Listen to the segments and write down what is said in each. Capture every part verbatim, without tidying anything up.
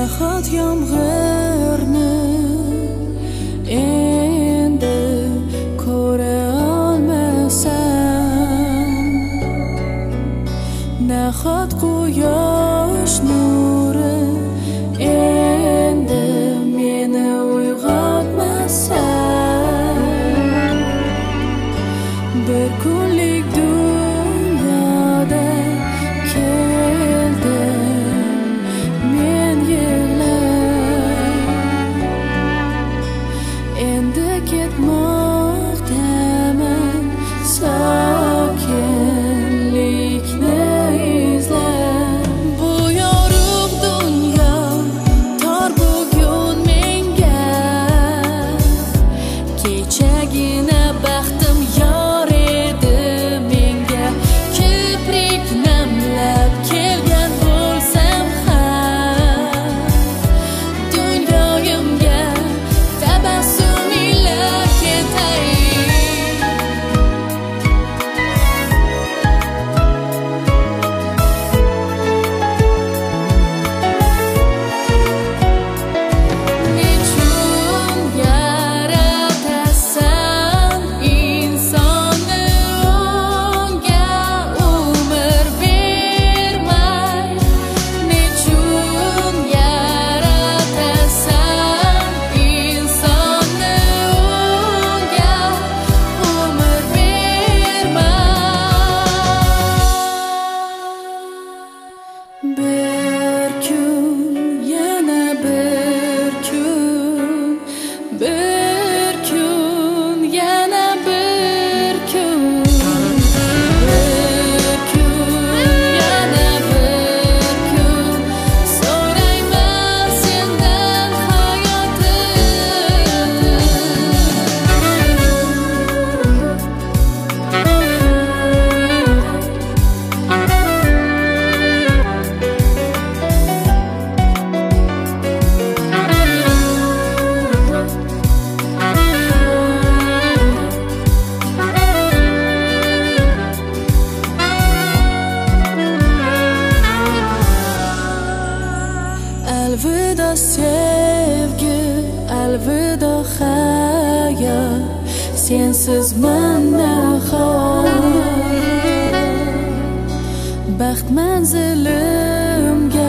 Nahot yomg'irni endi ko'ra olmasam, nahot quyosh nuri endi meni uyg'otmasa, bir kunlik dunyoda keldim men yig'lab, endi ketmoqdaman sokinlikni izlab. Bu yorug' dunyo tor bugun menga, kechagina baxtim yor edi menga. Kiprik namlab kelgan bo'lsam ham, dunyoyimga tabassum ila ketay. Nechun yaratasan insonni unga umr bermay? Nechun yaratasan insonni unga umr bermay? Bir kun yana bir kun, bir kun yana bir kun, bir kun yana bir kun, so'rayman sendan Alvido sevgi, alvido hayot, sensiz nahot. Baxt manzilimga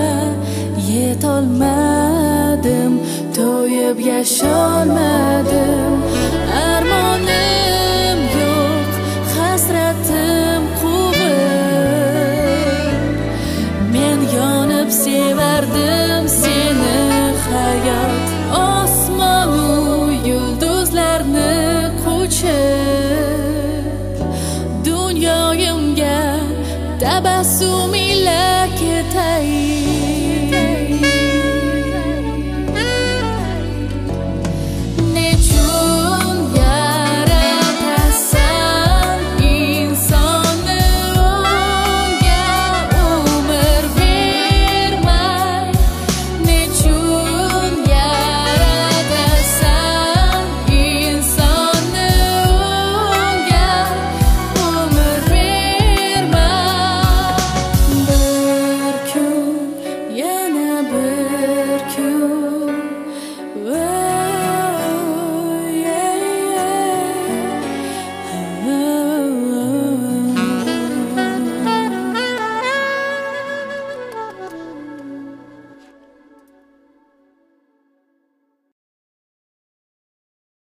yetolmadim, to'yib yasholmadim. Armonim yo'q, hasratim quvib, men yonib sevardim seni hayot. Osmonu yulduzlarni quchib, dunyoyimga tabassum ila ketay.